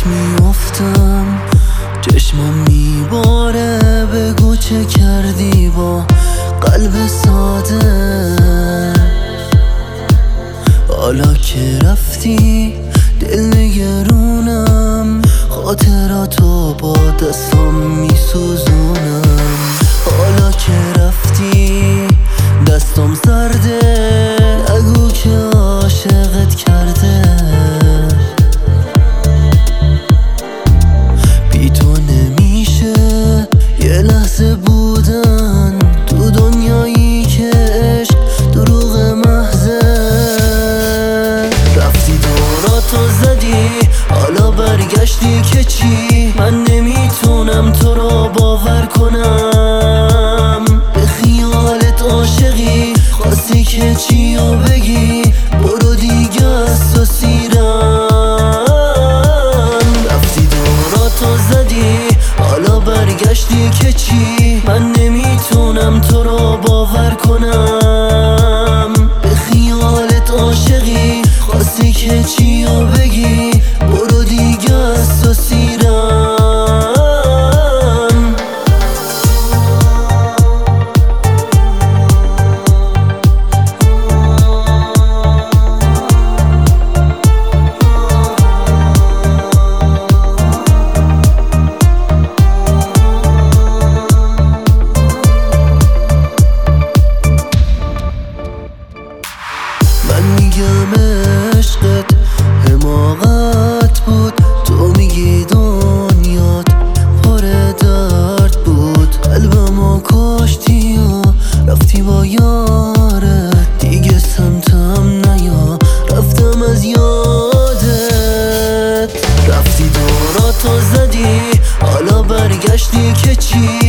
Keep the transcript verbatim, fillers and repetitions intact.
یادت میافتم، چشمم میباره، بگو چه کردی با قلب ساده. حالا که رفتی دل نگرونم، خاطراتو با دستام میسوزونم. حالا که رفتی دستام سرده، نگو که عاشقت کرده. بی تو نمیشه یه لحظه بودن تو دنیایی که عشق دروغ محضه. رفتی دوراتو زدی، حالا برگشتی که چی؟ من نمیتونم تو رو باور کنم، به خیالت عاشقی، خواستی که چی رو بگی؟ برو دیگه از تو سیرم. رفتی دوراتو زدی، حالا برگشتی که چی؟ من نمیتونم تو رو باور کنم، به خیالت عاشقی، خواستی که چی رو بگی؟ برو دیگه از تو سیرم. من میگم عشقت حماقت بود، تو میگی دنیات پر درد بود. قلبمو کشتی و رفتی با یارت، دیگه سمتم نیا، رفتم از یادت. رفتی دوراتو زدی، حالا برگشتی که چی؟